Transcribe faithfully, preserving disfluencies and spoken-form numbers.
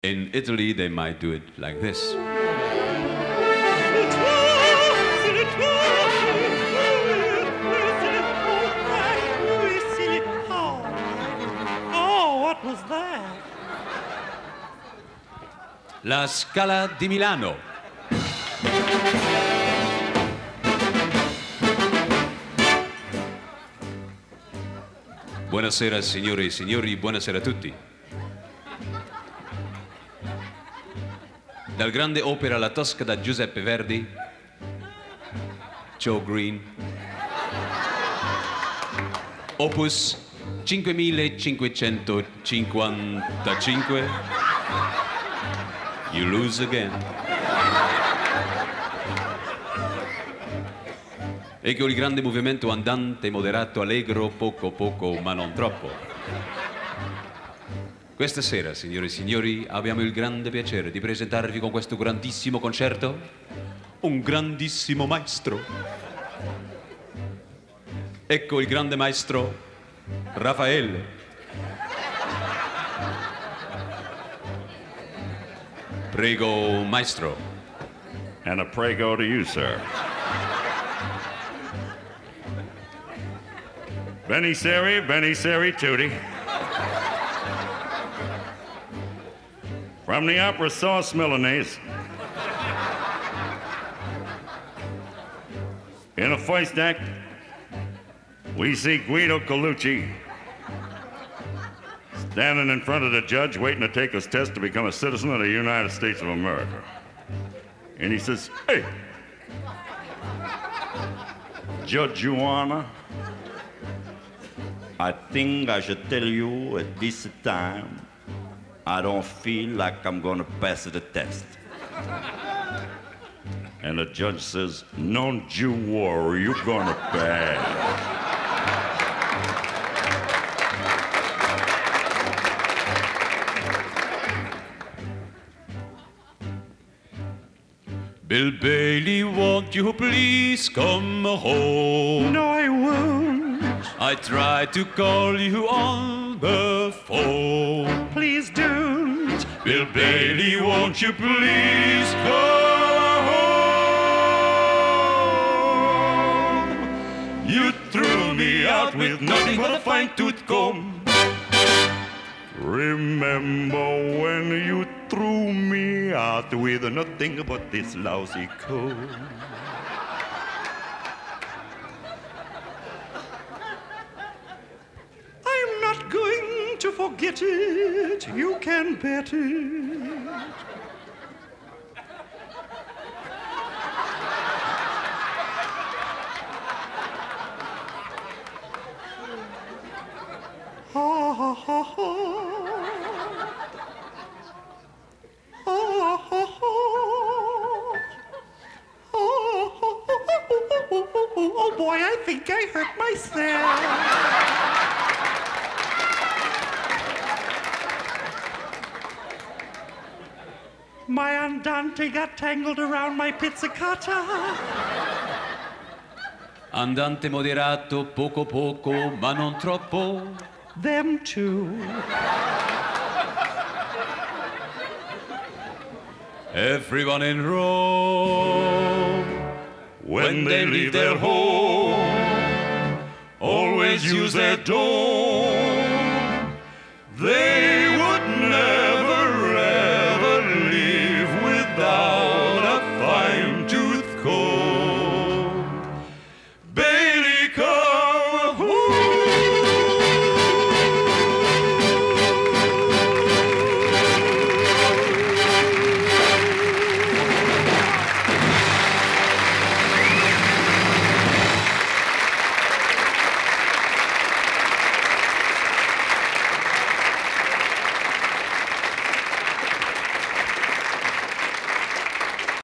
In Italy, they might do it like this. Oh, what was that? La Scala di Milano. Buonasera signore e signori, buonasera a tutti. Dal grande opera La Tosca da Giuseppe Verdi, Joe Green, opus cinquemilacinquecentocinquantacinque, You Lose Again. Ecco il grande movimento andante, moderato, allegro, poco poco, ma non troppo. Questa sera, signore e signori, abbiamo il grande piacere di presentarvi con questo grandissimo concerto un grandissimo maestro. Ecco il grande maestro Raffaele. Prego, maestro. And a prego to you, sir. Benny Seri, Benny Seri Tutti. From the opera Sauce Milanese. In the first act, we see Guido Colucci standing in front of the judge waiting to take his test to become a citizen of the United States of America. And he says, "Hey, Judge Juana, I think I should tell you at this time I don't feel like I'm gonna pass the test." And the judge says, "Don't you worry, you're gonna pass." Bill Bailey, won't you please come home? No, I won't. I tried to call you on the phone. Please don't. Bill Bailey, won't you please come home? You threw me out with nothing but a fine-tooth comb. Remember when you threw me out with nothing but this lousy comb? I'm not going to forget it. You can bet it. Ha ha ha ha. Ha ha ha ha. Oh boy, I think I hurt myself. My andante got tangled around my pizzicata. Andante moderato, poco poco, ma non troppo. Them too. Everyone in Rome, When they leave their home, always use their dome. They